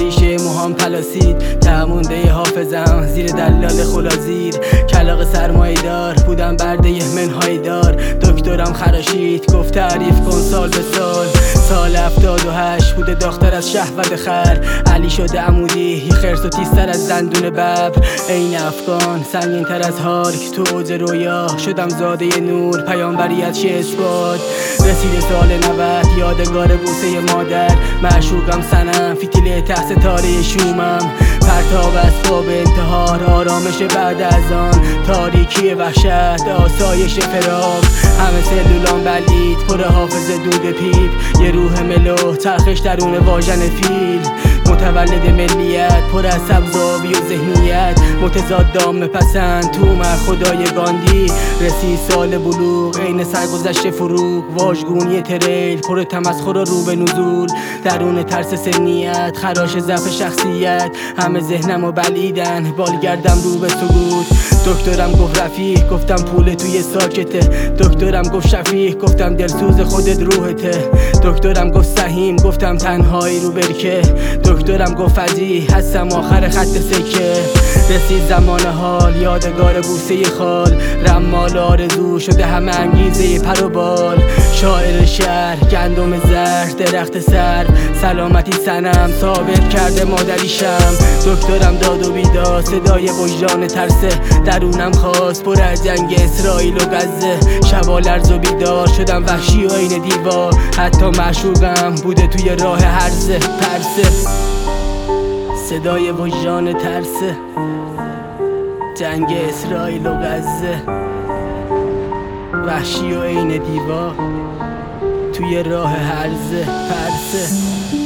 ریشه موهام پلاسید، تمونده حافظم زیر دلال خلازیر. کلاغ سرمایه دار بودم برده منهای دار، دکترم خراشید گفت تعریف کن سال به سال. سال 78 بوده داختر از شهوت خر، علی شده عمودی خرس و تیزتر از دندون ببر. این افغان سنگین تر از هارک تو اوج رویا، شدم زاده نور پیامبریت شه اثبات. رسید سال 90 یادگار بوسه مادر، معشوقم سنم فیتیل ته ستاره شومم. پرتاب اسباب انتحار آرامش بعد از آن، تاریکی وحشت آسایش فراق. همه سلولان بلید پر حافظ دود پیپ، یه روح ملو چرخش درون واژن فیل. متولد ملیت پر از سبزابی و ذهنیت، متضاد دام پسند تو من خدای گاندی. رسید سال بلوغ عین سرگذشت فروغ، واژگونی تریل پر تمسخر و رو به نزول. درون ترس سنیت خراش ضعف شخصیت، همه ذهنمو بلیدن بالگردم رو به سقوط. دکترم گفت رفیق گفتم پول توی ساکته، دکترم گفت شفیق گفتم دلسوز خودت روحته. دکترم گفت سهیم گفتم تنهایی رو برکه، دکترم گفت فضیح هستم آخر خط سکه. رسید زمان حال یادگار بوسه خال، رمال آرزو شده همه انگیزه پر و بال. شاعر شهر گندم زهر درخت سر، سلامتی سنم ثابت کرده مادریشم. دکترم داد و بیداد صدای وجدان ترسه، درونم خواست پر از جنگ اسرائیل و غزه. شبا لرز و بیدار شدم وحشی و عین دیوار، حتی معشوقم بوده توی راه هرزه پرسه. صدای وجدان ترسه، جنگ اسرائیل و غزه، وحشی و عین دیوار توی راه هرزه پرسه.